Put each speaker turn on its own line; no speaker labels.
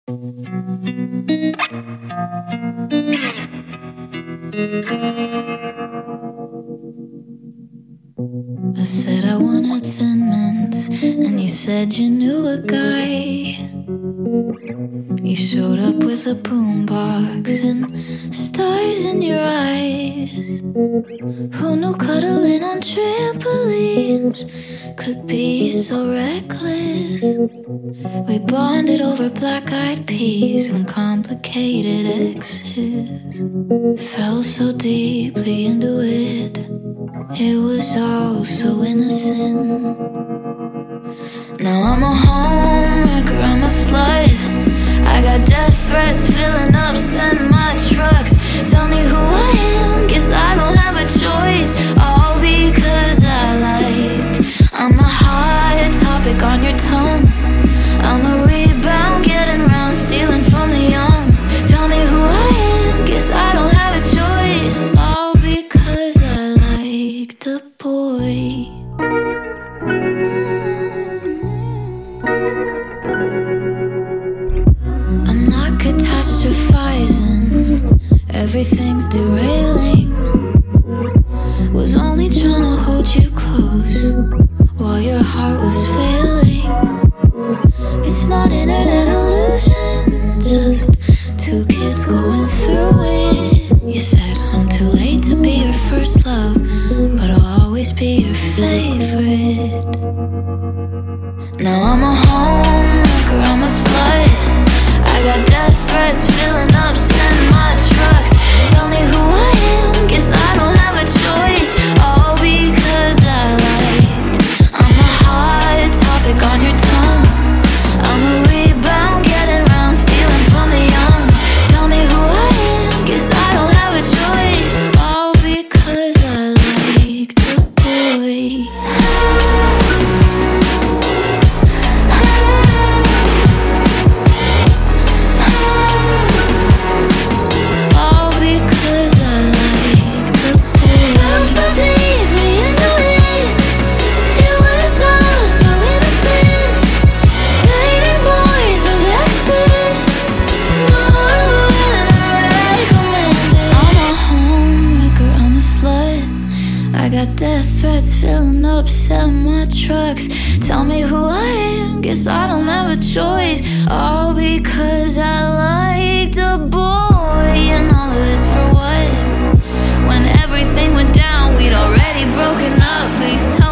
I said I wanted Thin Mints, and you said you knew a guy. You showed up with a boombox and stars in your eyes. Who knew cuddling on trampolines could be so reckless? We bonded over black-eyed peas and complicated exes. Fell so deeply into it, it was all so innocent. Now I'm a homewrecker, I'm a slut. I got death threats filling up semi-trucks. Tell me who I am, guess I don't have a choice. All because I liked. I'm a hot topic on your tongue. I'm a rebound, getting round, stealing from the young. Tell me who I am, guess I don't have a choice. All because I liked a boy. I'm not catastrophizing, everything's derailing. Was only trying to hold you close while your heart was failing. It's not internet illusion, just two kids going through it. You said I'm too late to be your first love, but I'll always be your favorite. Now I'm a homewrecker, I'm a slut. I got death threats filling up semi-trucks. Tell me who I am, guess I don't have a choice. All because I liked. I'm a hot topic on your tongue. I'm a rebound, getting round, stealing from the young. Tell me who I am, guess I don't have a choice. All because I liked a boy. All because I liked a boy. Fell so deeply into it, it was all so innocent. Dating boys with exes, no one recommended. I'm a homewrecker, I'm a slut. I got death threats filling up semi-trucks. Tell me who I am, guess I don't have a choice. All because I liked a boy. And all of this for what? When everything went down, we'd already broken up. Please tell